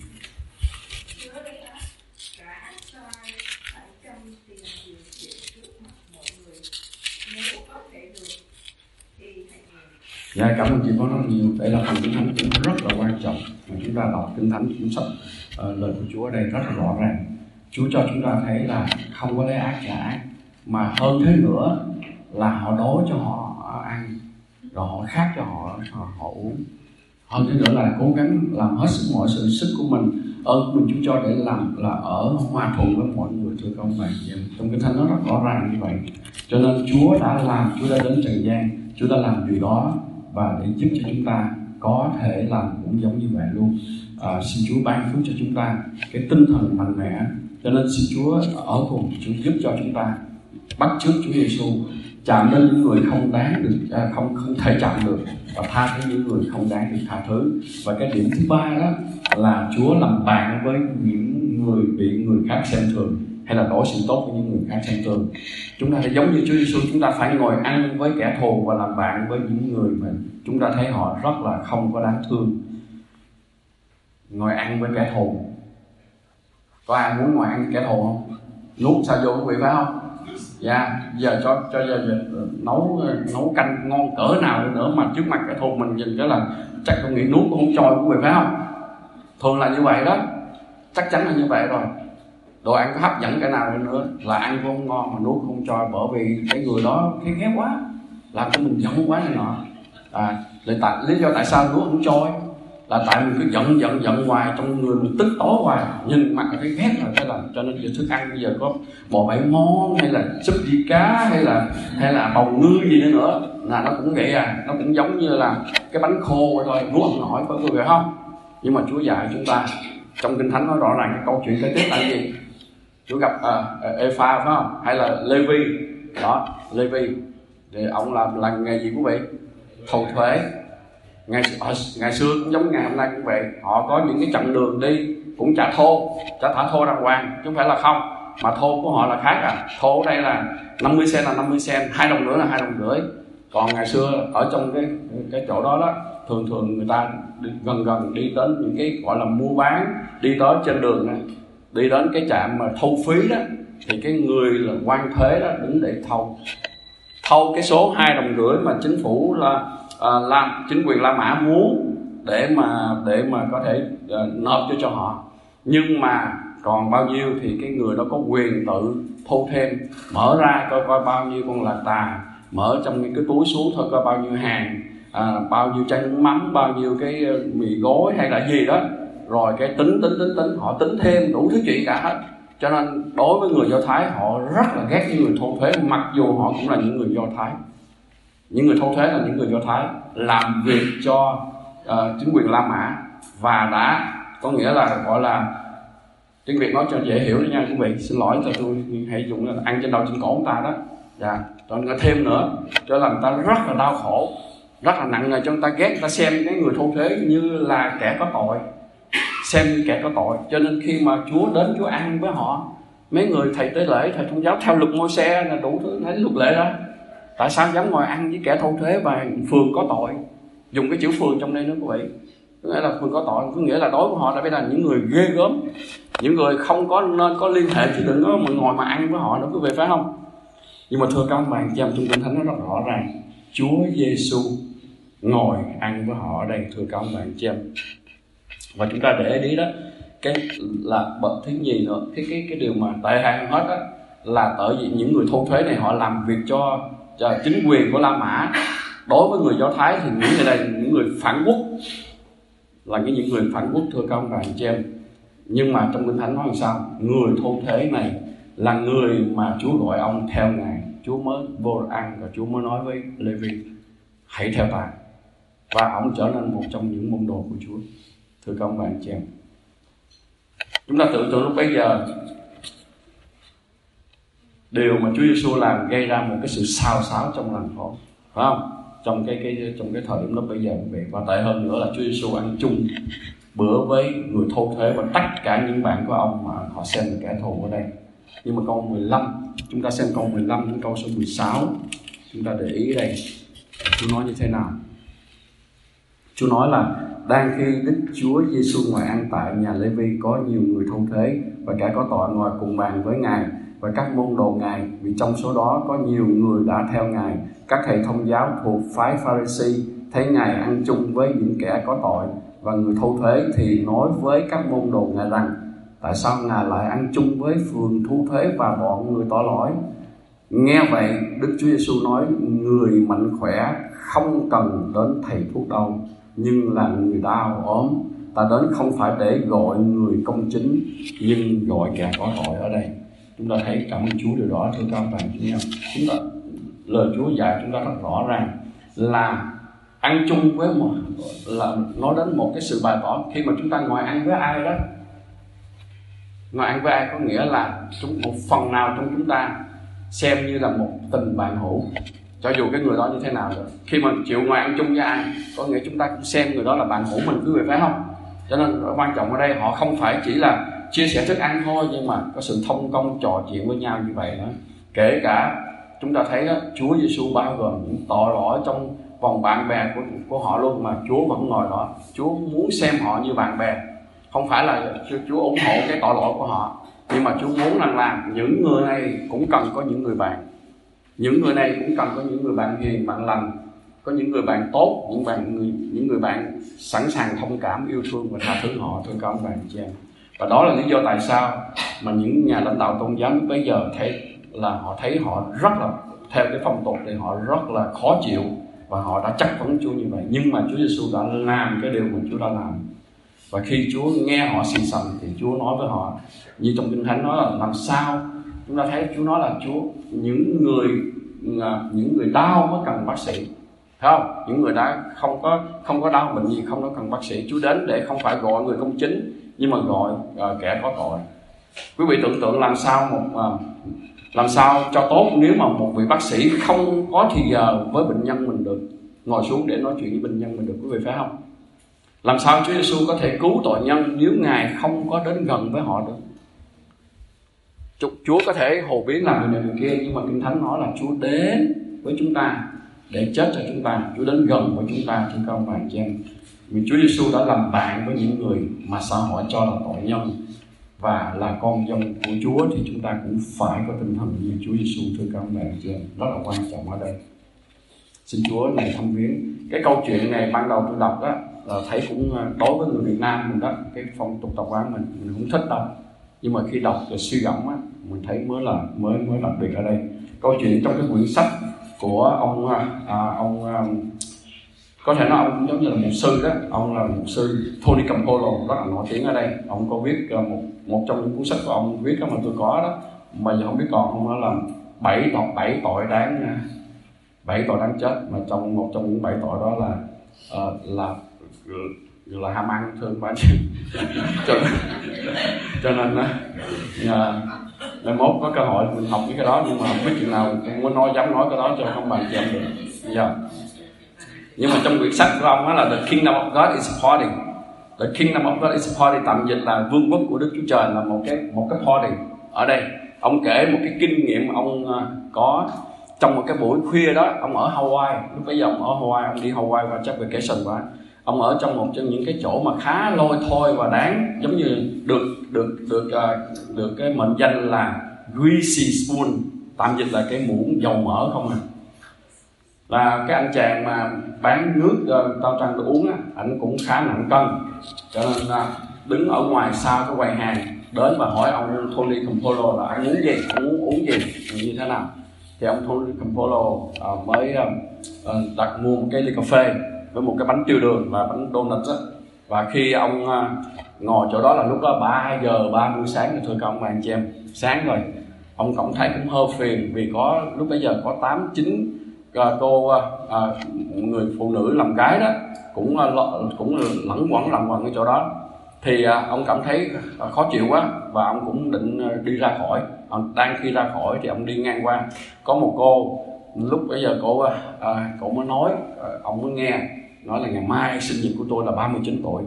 Dạ, cảm ơn chị có rất nhiều. Đây là phần Kinh Thánh cũng rất là quan trọng mà chúng ta đọc Kinh Thánh, cuốn sách uh, lời của Chúa ở đây rất là rõ ràng. Chúa cho chúng ta thấy là không có lấy ác trả ác, mà hơn thế nữa là họ đói cho họ ăn, rồi họ khát cho họ họ, họ uống. Hơn thế nữa là cố gắng làm hết sức mọi sự sức của mình, ơn của mình Chúa cho để làm là ở hòa thuận với mọi người, thưa các ông bà chị em. Trong Kinh Thánh nó rất rõ ràng như vậy. Cho nên Chúa đã làm, Chúa đã đến trần gian, Chúa đã làm điều đó và để giúp cho chúng ta có thể làm cũng giống như vậy luôn. À, xin Chúa ban phước cho chúng ta cái tinh thần mạnh mẽ. Cho nên xin Chúa ở cùng, Chúa giúp cho chúng ta bắt chước Chúa Giêsu, chạm đến những người không đáng được, à, không không thể chạm được, và tha thứ những người không đáng được tha thứ. Và cái điểm thứ ba đó là Chúa làm bạn với những người bị người khác xem thường, hay là đối xử tốt với những người khác xem thường. Chúng ta phải giống như Chúa Giêsu, chúng ta phải ngồi ăn với kẻ thù và làm bạn với những người mà chúng ta thấy họ rất là không có đáng thương. Ngồi ăn với kẻ thù, có ai muốn ngồi ăn với kẻ thù không? Nuốt sao vô quý vị phải không? Dạ, yeah, giờ cho cho giờ, giờ nấu nấu canh ngon cỡ nào nữa mà trước mặt kẻ thù mình nhìn cái là chắc tôi nghĩ nuốt cũng không trôi quý vị phải không? Thường là như vậy đó, chắc chắn là như vậy rồi. Đồ ăn có hấp dẫn cái nào nữa là ăn cũng không ngon mà nuốt không trôi, bởi vì cái người đó thấy ghét quá, làm cho mình giận quá này nọ. À, Lý, tại, lý do tại sao lúa không trôi là tại mình cứ giận giận giận hoài, trong người mình tức tối hoài, nhìn mặt thấy ghét là cái là cho nên giờ thức ăn bây giờ có bò bảy món hay là súp vi cá hay là hay là bầu ngư gì nữa nữa là nó cũng vậy à, nó cũng giống như là cái bánh khô thôi, nuốt không nổi, phải không? không Nhưng mà Chúa dạy chúng ta trong Kinh Thánh nói rõ ràng cái câu chuyện kế tiếp là gì? Chúa gặp uh, Epha phải không, hay là Lê-vi đó. Lê-vi thì ông làm là nghề gì quý vị? Thâu thuế. Ngày, ngày xưa cũng giống ngày hôm nay cũng vậy, họ có những cái chặng đường đi cũng trả thô, trả thả thô đàng hoàng, chứ không phải là không, mà thô của họ là khác à. Thô ở đây là năm mươi sen là năm mươi sen, hai đồng rưỡi là hai đồng rưỡi. Còn ngày xưa ở trong cái cái chỗ đó đó, thường thường người ta đi, gần gần đi đến những cái gọi là mua bán, đi tới trên đường này, đi đến cái trạm mà thâu phí đó, thì cái người là quan thuế đó đứng để thâu thâu cái số hai đồng rưỡi mà chính phủ là À, làm chính quyền La Mã muốn để mà để mà có thể uh, nộp cho cho họ. Nhưng mà còn bao nhiêu thì cái người đó có quyền tự thu thêm, mở ra coi coi bao nhiêu con là tà, mở trong cái, cái túi xuống thôi coi bao nhiêu hàng, à, bao nhiêu chai nước mắm, bao nhiêu cái uh, mì gói hay là gì đó, rồi cái tính tính tính tính họ tính thêm đủ thứ chuyện cả hết. Cho nên đối với người Do Thái họ rất là ghét những người thu thuế, mặc dù họ cũng là những người Do Thái. Những người thu thuế là những người Do Thái làm việc cho uh, chính quyền La Mã, và đã có nghĩa là gọi là tiếng Việt nói cho dễ hiểu đi nha quý vị, xin lỗi cho tôi hay dùng là ăn trên đầu trên cổ người ta đó, dạ, rồi người thêm nữa cho làm người ta rất là đau khổ, rất là nặng nề, cho người ta ghét, người ta xem cái người thu thuế như là kẻ có tội, xem như kẻ có tội. Cho nên khi mà Chúa đến Chúa ăn với họ, mấy người thầy tế lễ, thầy thông giáo theo luật Môi-se là đủ thứ thấy luật lệ đó, tại sao dám ngồi ăn với kẻ thu thuế và phường có tội? Dùng cái chữ phường trong đây nữa quý vị, có nghĩa là phường có tội, có nghĩa là đối với họ đã phải là những người ghê gớm, những người không có nên có liên hệ, chứ đừng có mà ngồi mà ăn với họ nữa quý vị, phải không? Nhưng mà thưa các ông bạn, trong Kinh Thánh nó rất rõ ràng, Chúa Giêsu ngồi ăn với họ ở đây, thưa các ông bạn chị em. Và chúng ta để ý đó, cái là bậc thứ nhì nữa, cái cái cái điều mà tệ hại hơn hết đó là tại vì những người thu thuế này họ làm việc cho, cho chính quyền của La Mã. Đối với người Do Thái thì những người này những người phản quốc, là cái những người phản quốc, thưa các ông bà anh chị em. Nhưng mà trong Kinh Thánh nói làm sao? Người thu thuế này là người mà Chúa gọi ông theo Ngài. Chúa mới vô ăn và Chúa mới nói với Lê-vi hãy theo ta, và ông trở nên một trong những môn đồ của Chúa. Thưa các ông bà anh chị em, chúng ta tưởng tượng lúc bấy giờ điều mà Chúa Giêsu làm gây ra một cái sự xao xáo trong làng phố, phải không? Trong cái cái trong cái thời điểm lúc bấy giờ vậy. Và tệ hơn nữa là Chúa Giêsu ăn chung bữa với người thu thuế và tất cả những bạn của ông mà họ xem là kẻ thù ở đây. Nhưng mà câu mười lăm, chúng ta xem câu mười lăm đến câu số mười sáu, chúng ta để ý đây, Chúa nói như thế nào? Chúa nói là đang khi Đức Chúa Giêsu ngồi ăn tại nhà Lê-vi, có nhiều người thu thuế và kẻ có tội ngồi cùng bàn với Ngài và các môn đồ Ngài, vì trong số đó có nhiều người đã theo Ngài. Các thầy thông giáo thuộc phái Pha-ri-si thấy Ngài ăn chung với những kẻ có tội và người thu thuế, thì nói với các môn đồ Ngài rằng: tại sao Ngài lại ăn chung với phường thu thuế và bọn người tội lỗi? Nghe vậy, Đức Chúa Giêsu nói: người mạnh khỏe không cần đến thầy thuốc đâu, nhưng là người đau ốm. Ta đến không phải để gọi người công chính, nhưng gọi kẻ có tội ở đây. Chúng ta thấy, cảm ơn Chúa điều đó, thưa các bạn chị em. Chúng ta, lời Chúa dạy chúng ta rất rõ ràng là ăn chung với một, là nói đến một cái sự bày tỏ. Khi mà chúng ta ngồi ăn với ai đó, ngồi ăn với ai có nghĩa là chúng, một phần nào trong chúng ta xem như là một tình bạn hữu, cho dù cái người đó như thế nào rồi. Khi mà chịu ngồi ăn chung với ai, có nghĩa chúng ta cũng xem người đó là bạn hữu mình, quý vị phải không? Cho nên quan trọng ở đây họ không phải chỉ là chia sẻ thức ăn thôi, nhưng mà có sự thông công trò chuyện với nhau như vậy nữa. Kể cả chúng ta thấy đó, Chúa Giêsu bao gồm những tội lỗi trong vòng bạn bè của, của họ luôn, mà Chúa vẫn ngồi đó. Chúa muốn xem họ như bạn bè, không phải là Chúa ủng hộ cái tội lỗi của họ, nhưng mà Chúa muốn rằng là những người này cũng cần có những người bạn, những người này cũng cần có những người bạn hiền, bạn lành, có những người bạn tốt, những bạn người, những người bạn sẵn sàng thông cảm, yêu thương và tha thứ họ, thưa các ông bạn chị em. Và đó là lý do tại sao mà những nhà lãnh đạo tôn giáo bây giờ thấy là họ thấy họ rất là theo cái phong tục thì họ rất là khó chịu và họ đã chất vấn Chúa như vậy. Nhưng mà Chúa Giêsu đã làm cái điều mà Chúa đã làm. Và khi Chúa nghe họ xì xầm thì Chúa nói với họ, như trong Kinh Thánh nói là làm sao. Chúng ta thấy Chúa nói là Chúa những người những người đau mới cần bác sĩ, thấy không? Những người đã không có không có đau bệnh gì không có cần bác sĩ. Chúa đến để không phải gọi người công chính, nhưng mà gọi uh, kẻ có tội. Quý vị tưởng tượng làm sao một uh, làm sao cho tốt nếu mà một vị bác sĩ không có thì giờ với bệnh nhân mình được ngồi xuống để nói chuyện với bệnh nhân mình được, quý vị phải không? Làm sao Chúa Giêsu có thể cứu tội nhân nếu Ngài không có đến gần với họ được? Chúa có thể hồ biến làm người này người kia, nhưng mà Kinh Thánh nói là Chúa đến với chúng ta để chết cho chúng ta. Chúa đến gần với chúng ta, thưa các ông bà chị em. Vì Chúa Giêsu đã làm bạn với những người mà xã hội cho là tội nhân và là con dân của Chúa, thì chúng ta cũng phải có tinh thần như Chúa Giêsu, thưa các ông bà chị em. Rất là quan trọng ở đây. Xin Chúa này thăm viếng. Cái câu chuyện này ban đầu tôi đọc đó là thấy cũng đối với người Việt Nam mình đó, cái phong tục tập quán mình mình không thích đâu. Nhưng mà khi đọc rồi suy gẫm á, mình thấy mới là mới mới đặc biệt ở đây. Câu chuyện trong cái quyển sách của ông à, ông à, có thể nói ông giống như là mục sư đó, ông là mục sư Tony Campolo, rất là nổi tiếng ở đây. Ông có viết một một trong những cuốn sách của ông viết đó mà tôi có đó, mà giờ không biết còn ông nói là bảy tội bảy tội đáng bảy tội đáng chết, mà trong một trong những bảy tội đó là uh, là là ham ăn, thương bà chị. cho, cho nên đó, ngày mốt có cơ hội mình học những cái đó, nhưng mà không biết chuyện nào không có nói dám nói cái đó cho không bạn chị em được. Yeah. Nhưng mà trong quyển sách của ông đó là The Kingdom of God is a party. The Kingdom of God is a party tạm dịch là vương quốc của Đức Chúa Trời là một cái một cái party. Ở đây ông kể một cái kinh nghiệm ông uh, có trong một cái buổi khuya đó. Ông ở Hawaii, lúc bây giờ ông ở Hawaii, ông đi Hawaii qua chắc vacation quá. Ông ở trong một trong những cái chỗ mà khá lôi thôi và đáng, giống như được được được uh, được cái mệnh danh là greasy spoon, tạm dịch là cái muỗng dầu mỡ không à. Là cái anh chàng mà bán nước uh, tao trăng tôi uống á, ảnh cũng khá nặng cân, cho nên uh, đứng ở ngoài sau cái quầy hàng đến và hỏi ông Tony Campolo là anh muốn gì, anh muốn uống gì, như thế nào. Thì ông Tony Campolo uh, mới uh, uh, đặt mua một cái ly cà phê với một cái bánh tiêu đường và bánh donut á. Và khi ông uh, ngồi chỗ đó là lúc đó ba giờ ba mươi sáng rồi, thưa các ông bà anh chị em, sáng rồi. Ông cảm thấy cũng hơi phiền vì có lúc bấy giờ có tám chín cô uh, người phụ nữ làm gái đó cũng uh, cũng lẩn quẩn lẩn quẩn ở chỗ đó. Thì uh, ông cảm thấy uh, khó chịu quá và ông cũng định uh, đi ra khỏi. Ông đang khi ra khỏi thì ông đi ngang qua có một cô, lúc bây giờ cô uh, cô mới nói uh, ông mới nghe nói là ngày mai sinh nhật của tôi là ba mươi chín tuổi.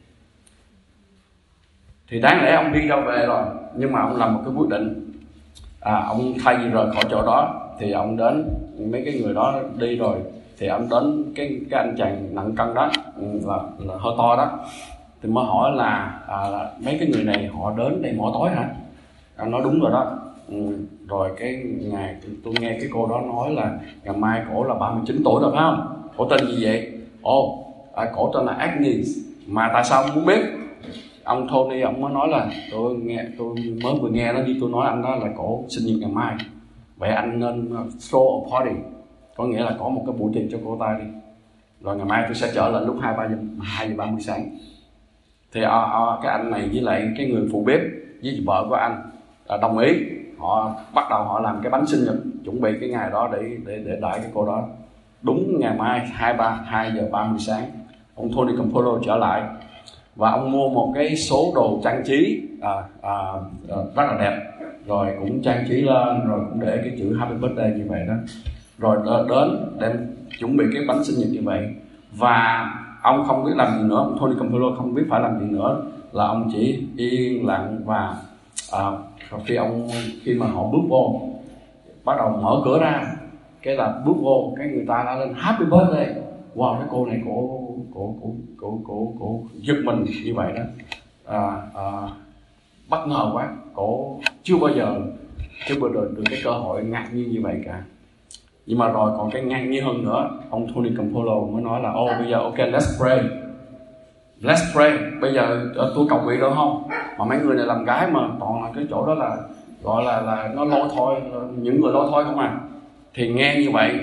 Thì đáng lẽ ông đi đâu về rồi, nhưng mà ông làm một cái quyết định, à, ông thay vì rời khỏi chỗ đó thì ông đến mấy cái người đó đi rồi thì ông đến cái cái anh chàng nặng cân đó là, là hơi to đó, thì mới hỏi là, à, là mấy cái người này họ đến đây mỗi tối hả? Anh nói đúng rồi đó. Ừ, rồi cái ngày tôi nghe cái cô đó nói là ngày mai cổ là ba mươi chín tuổi rồi phải không? Cổ tên gì vậy? Ồ, à, cổ tên là Agnes. Mà tại sao ông muốn biết? Ông Tony ông mới nói là tôi nghe tôi mới vừa nghe nó như tôi nói anh đó là cổ sinh nhật ngày mai, vậy anh nên throw a party, có nghĩa là có một cái buổi tiệc cho cô ta đi, rồi ngày mai tôi sẽ trở lại lúc hai ba giờ hai giờ ba mươi sáng. Thì à, à, cái anh này với lại cái người phụ bếp với vợ của anh à, đồng ý, họ bắt đầu họ làm cái bánh sinh nhật, chuẩn bị cái ngày đó để để để đãi cái cô đó. Đúng ngày mai hai ba hai giờ ba mươi sáng, ông Tony Campolo trở lại và ông mua một cái số đồ trang trí à, à, à, rất là đẹp, rồi cũng trang trí lên, rồi cũng để cái chữ Happy Birthday như vậy đó, rồi đến đem chuẩn bị cái bánh sinh nhật như vậy. Và ông không biết làm gì nữa, ông Tony Campolo không biết phải làm gì nữa, là ông chỉ yên lặng và à, khi ông khi mà họ bước vô, bắt đầu mở cửa ra, cái là bước vô cái người ta đã lên Happy Birthday. Wow, cái cô này cổ cổ cổ cổ cổ cổ giật mình như vậy đó, à, à, bất ngờ quá, cổ chưa bao giờ chưa bao giờ được cái cơ hội ngạc nhiên như vậy cả. Nhưng mà rồi còn cái ngạc nhiên hơn nữa, ông Tony Campolo mới nói là ô bây giờ ok let's pray, let's pray, bây giờ tôi cầu nguyện được không? Mà mấy người này làm gái mà toàn là cái chỗ đó là gọi là là nó lôi thôi, những người lôi thôi không à. Thì nghe như vậy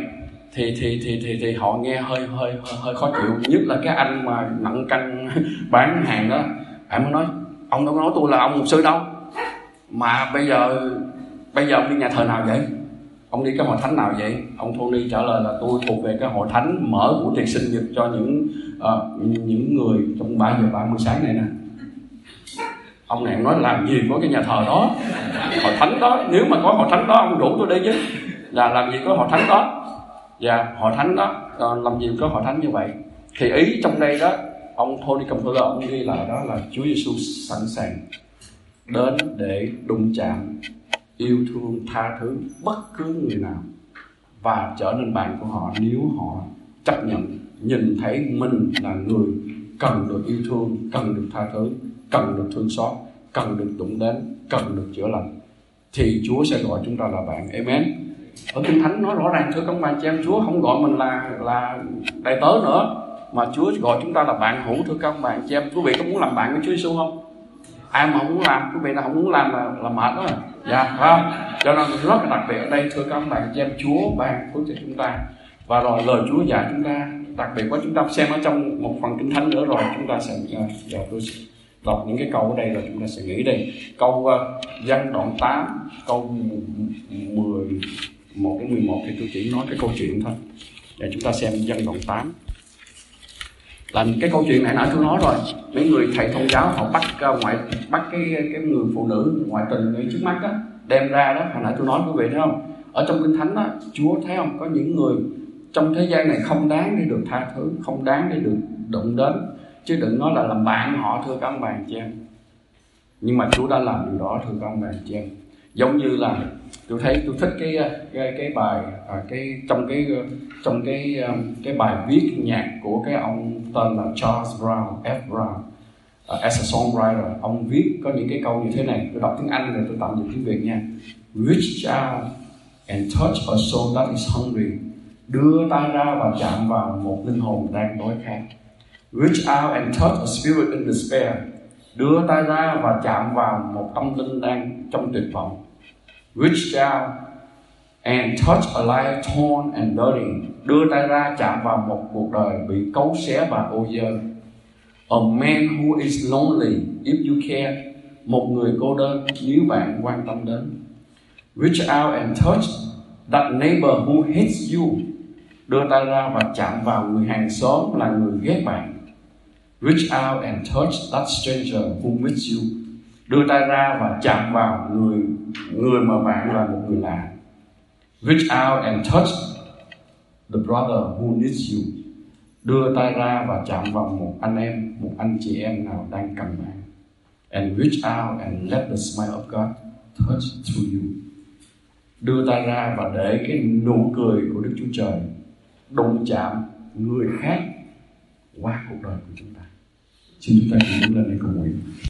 thì thì thì thì thì họ nghe hơi hơi hơi, hơi khó chịu, nhất là cái anh mà nặng cân bán hàng đó. Anh mới nói ông đâu có nói tôi là ông mục sư đâu, mà bây giờ bây giờ ông đi nhà thờ nào vậy, ông đi cái hội thánh nào vậy? Ông Tony trả lời là tôi thuộc về cái hội thánh mở buổi tiệc sinh nhật cho những uh, những người trong ba giờ ba mươi sáng này nè. Ông này nói làm gì có cái nhà thờ đó, hội thánh đó, nếu mà có hội thánh đó ông rủ tôi đi chứ, là làm gì có hội thánh đó. Và hội thánh đó uh, làm gì có hội thánh như vậy. Thì ý trong đây đó, ông Tony Campbell ông ghi lại đó là Chúa Giêsu sẵn sàng đến để đụng chạm, yêu thương, tha thứ bất cứ người nào và trở nên bạn của họ nếu họ chấp nhận nhìn thấy mình là người cần được yêu thương, cần được tha thứ, cần được thương xót, cần được đụng đến, cần được chữa lành, thì Chúa sẽ gọi chúng ta là bạn. Amen. Ở Kinh Thánh nói rõ ràng, thưa các bạn chị em, Chúa không gọi mình là là đầy tớ nữa, mà Chúa gọi chúng ta là bạn hữu. Thưa các bạn chị em, quý vị có muốn làm bạn với Chúa Giêsu không? Ai mà không muốn làm, quý vị nào không muốn làm là, là mệt đó. Dạ, phải không? Cho nên rất là đặc biệt ở đây, thưa các bạn chị em, Chúa ban phước cho chúng ta. Và rồi lời Chúa dạy chúng ta, đặc biệt quá chúng ta xem ở trong một phần Kinh Thánh nữa rồi chúng ta sẽ, giờ tôi đọc những cái câu ở đây rồi chúng ta sẽ nghĩ đây. Câu Giăng đoạn tám, câu mười một đến mười một thì tôi chỉ nói cái câu chuyện thôi. Để chúng ta xem Giăng đoạn tám. Là cái câu chuyện này nãy tôi nói rồi, mấy người thầy thông giáo họ bắt ngoại bắt cái cái người phụ nữ ngoại tình ngay trước mắt đó, đem ra đó, hồi nãy tôi nói quý vị thấy không? Ở trong Kinh Thánh đó, Chúa thấy không, có những người trong thế gian này không đáng để được tha thứ, không đáng để được đụng đến, chứ đừng nói là làm bạn họ, thưa các ông bà chị em. Nhưng mà Chúa đã làm điều đó, thưa các ông bà chị em. Giống như là tôi thấy tôi thích cái cái cái bài à, cái trong cái trong cái cái bài viết nhạc của cái ông tên là Charles Brown, F. Brown, uh, as a songwriter. Ông viết có những cái câu như thế này, tôi đọc tiếng Anh rồi tôi tạm dịch tiếng Việt nha. Reach out and touch a soul that is hungry. Đưa tay ra và chạm vào một linh hồn đang đói khát. Reach out and touch a spirit in despair. Đưa tay ra và chạm vào một tâm linh đang trong tuyệt vọng. Reach out and touch a life torn and dirty. Đưa tay ra chạm vào một cuộc đời bị cấu xé và ô dơ. A man who is lonely if you care. Một người cô đơn nếu bạn quan tâm đến. Reach out and touch that neighbor who hates you. Đưa tay ra và chạm vào người hàng xóm là người ghét bạn. Reach out and touch that stranger who meets you. Đưa tay ra và chạm vào người người mà bạn là một người lạ. Reach out and touch the brother who needs you. Đưa tay ra và chạm vào một anh em, một anh chị em nào đang cần bạn. And reach out and let the smile of God touch through you. Đưa tay ra và để cái nụ cười của Đức Chúa Trời đụng chạm người khác qua cuộc đời của chúng ta. Xin chúng ta cùng đứng lên để cầu nguyện.